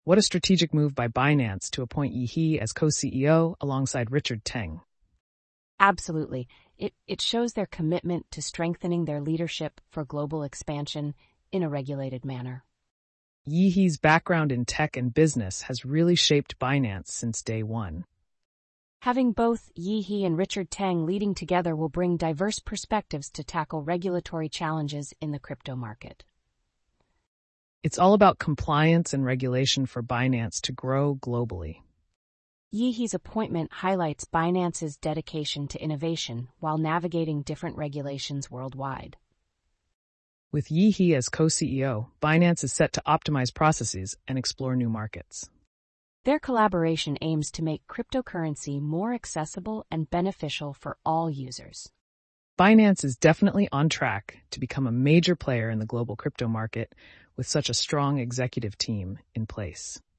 What a strategic move by Binance to appoint Yi He as co-CEO alongside Richard Teng. Absolutely. It shows their commitment to strengthening their leadership for global expansion in a regulated manner. Yi He's background in tech and business has really shaped Binance since day one. Having both Yi He and Richard Teng leading together will bring diverse perspectives to tackle regulatory challenges in the crypto market. It's all about compliance and regulation for Binance to grow globally. Yi He's appointment highlights Binance's dedication to innovation while navigating different regulations worldwide. With Yi He as co-CEO, Binance is set to optimize processes and explore new markets. Their collaboration aims to make cryptocurrency more accessible and beneficial for all users. Binance is definitely on track to become a major player in the global crypto market with such a strong executive team in place.